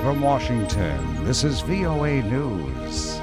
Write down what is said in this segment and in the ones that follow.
From Washington, this is VOA News.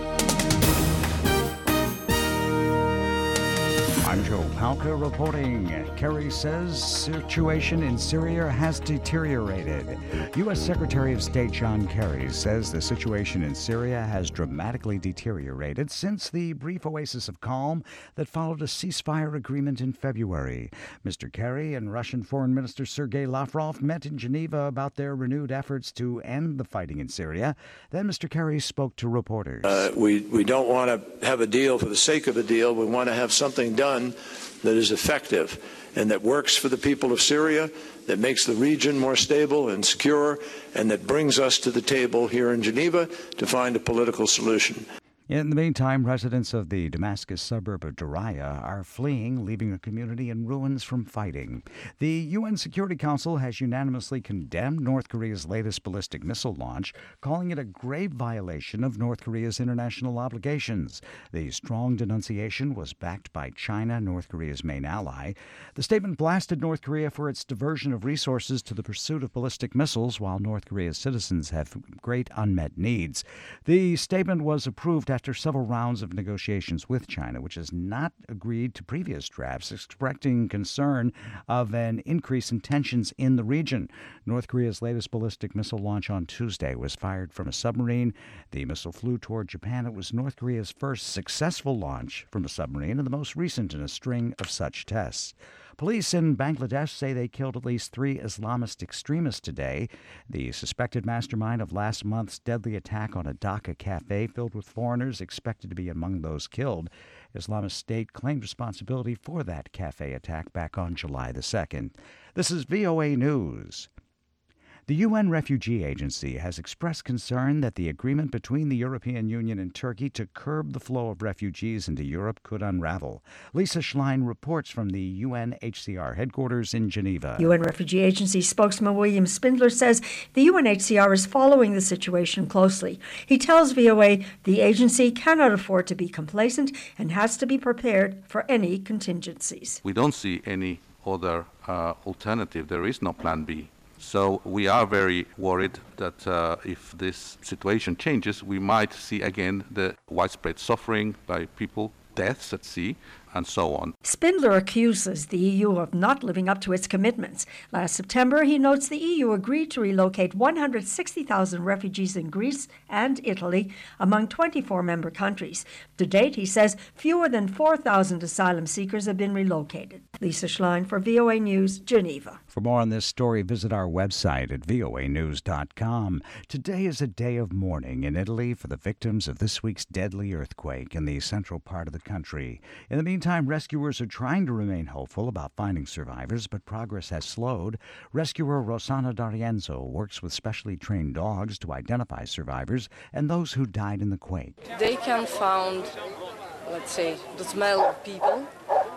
I'm Joe Palca reporting. Kerry says situation in Syria has deteriorated. U.S. Secretary of State John Kerry says the situation in Syria has dramatically deteriorated since the brief oasis of calm that followed a ceasefire agreement in February. Mr. Kerry and Russian Foreign Minister Sergei Lavrov met in Geneva about their renewed efforts to end the fighting in Syria. Then Mr. Kerry spoke to reporters. We don't want to have a deal for the sake of a deal. We want to have something done that is effective and that works for the people of Syria, that makes the region more stable and secure, and that brings us to the table here in Geneva to find a political solution. In the meantime, residents of the Damascus suburb of Daraya are fleeing, leaving a community in ruins from fighting. The UN Security Council has unanimously condemned North Korea's latest ballistic missile launch, calling it a grave violation of North Korea's international obligations. The strong denunciation was backed by China, North Korea's main ally. The statement blasted North Korea for its diversion of resources to the pursuit of ballistic missiles, while North Korea's citizens have great unmet needs. The statement was approved after several rounds of negotiations with China, which has not agreed to previous drafts, expressing concern of an increase in tensions in the region. North Korea's latest ballistic missile launch on Tuesday was fired from a submarine. The missile flew toward Japan. It was North Korea's first successful launch from a submarine and the most recent in a string of such tests. Police in Bangladesh say they killed at least 3 Islamist extremists today. The suspected mastermind of last month's deadly attack on a Dhaka cafe filled with foreigners expected to be among those killed. Islamic State claimed responsibility for that cafe attack back on July the 2nd. This is VOA News. The UN Refugee Agency has expressed concern that the agreement between the European Union and Turkey to curb the flow of refugees into Europe could unravel. Lisa Schlein reports from the UNHCR headquarters in Geneva. UN Refugee Agency spokesman William Spindler says the UNHCR is following the situation closely. He tells VOA the agency cannot afford to be complacent and has to be prepared for any contingencies. We don't see any other alternative. There is no plan B. So we are very worried that if this situation changes, we might see again the widespread suffering by people, deaths at sea, and so on. Spindler accuses the EU of not living up to its commitments. Last September, he notes the EU agreed to relocate 160,000 refugees in Greece and Italy among 24 member countries. To date, he says, fewer than 4,000 asylum seekers have been relocated. Lisa Schlein for VOA News, Geneva. For more on this story, visit our website at voanews.com. Today is a day of mourning in Italy for the victims of this week's deadly earthquake in the central part of the country. In the meantime, rescuers are trying to remain hopeful about finding survivors, but progress has slowed. Rescuer Rossana D'Arienzo works with specially trained dogs to identify survivors and those who died in the quake. They can find, let's say, the smell of people,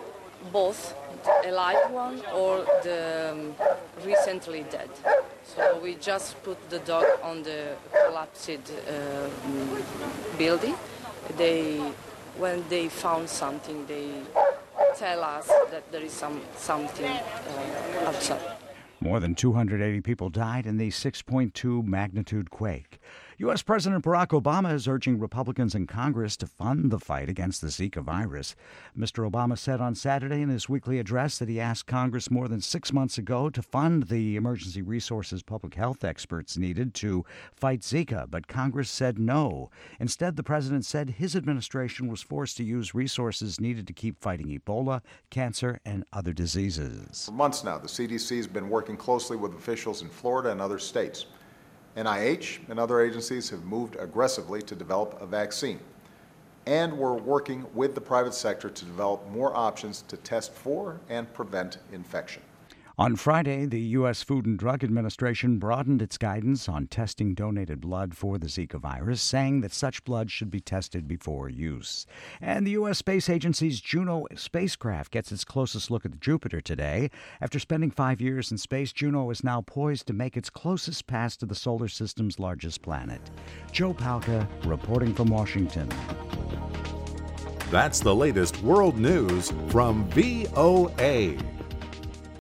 both a live one or the recently dead. So we just put the dog on the collapsed building. When they found something, they tell us that there is something outside. More than 280 people died in the 6.2 magnitude quake. U.S. President Barack Obama is urging Republicans in Congress to fund the fight against the Zika virus. Mr. Obama said on Saturday in his weekly address that he asked Congress more than 6 months ago to fund the emergency resources public health experts needed to fight Zika, but Congress said no. Instead, the president said his administration was forced to use resources needed to keep fighting Ebola, cancer, and other diseases. For months now, the CDC has been working closely with officials in Florida and other states. NIH and other agencies have moved aggressively to develop a vaccine. And we're working with the private sector to develop more options to test for and prevent infection. On Friday, the U.S. Food and Drug Administration broadened its guidance on testing donated blood for the Zika virus, saying that such blood should be tested before use. And the U.S. Space Agency's Juno spacecraft gets its closest look at Jupiter today. After spending 5 years in space, Juno is now poised to make its closest pass to the solar system's largest planet. Joe Palca reporting from Washington. That's the latest world news from VOA.